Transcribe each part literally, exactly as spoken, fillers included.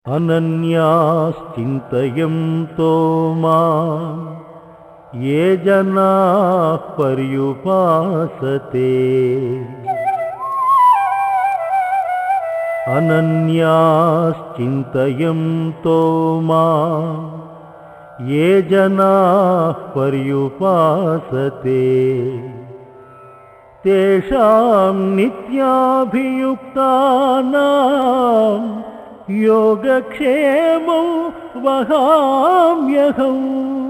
अनन्याश्चिन्तयन्तो मां ये जनाः पर्युपासते अनन्याश्चिन्तयन्तो मां ये जनाः पर्युपासते तेषां नित्याभियुक्तानां योगक्षेमो वहाम्यहम्।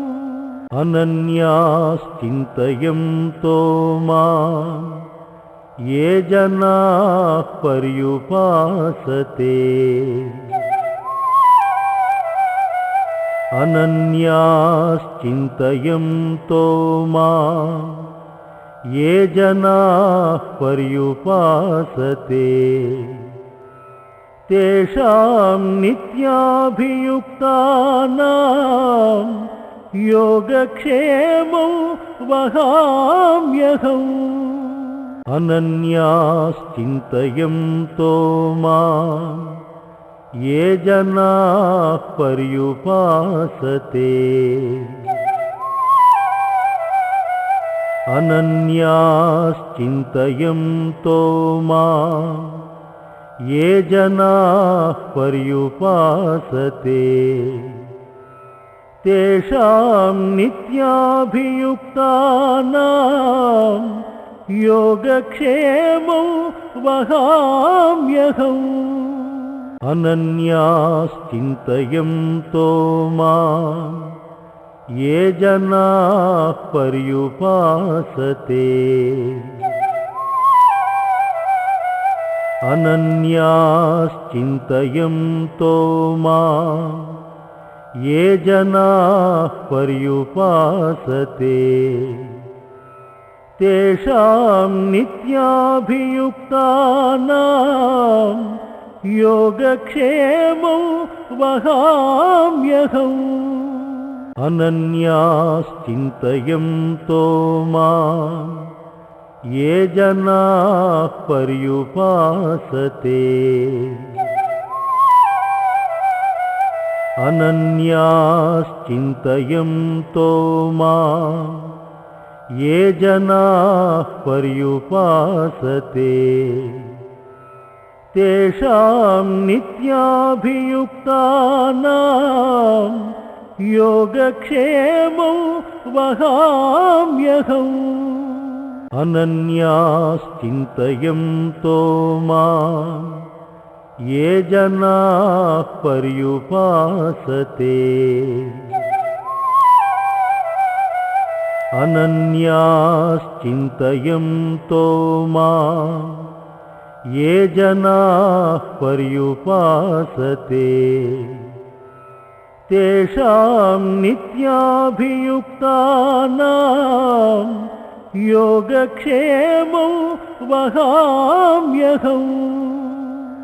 अनन्याश्चिन्तयन्तो मां ये जनाः पर्युपासते अनन्याश्चिन्तयन्तो मां ये जनाः पर्युपासते तेषां नित्याभियुक्तानां योगक्षेमो वहाम्यहम्। अनन्याश्चिन्तयन्तो मां ये जनाः पर्युपासते अनन्याश्चिन्तयन्तो मां ये जनाः पर्युपासते तेषां नित्याभियुक्तानां योगक्षेमो वहाम्यहम्। अनन्याश्चिन्तयन्तो मां ये जनाः पर्युपासते अनन्याश्चिन्तयन्तो मां ये जनाः पर्युपासते तेषां नित्याभियुक्तानां योगक्षेमो वहाम्यहम्। अनन्याश्चिन्तयन्तो मां ये जनाः पर्युपासते अनन्याश्चिन्तयन्तो मां ये जनाः पर्युपासते तेषां नित्याभियुक्तानां योगक्षेमो वहाम्यहम्। अनन्याश्चिन्तयन्तो मां ये जनाः पर्युपासते अनन्याश्चिन्तयन्तो मां ये जनाः पर्युपासते तेषां नित्याभियुक्तानां योगक्षेमो वहाम्यहम्।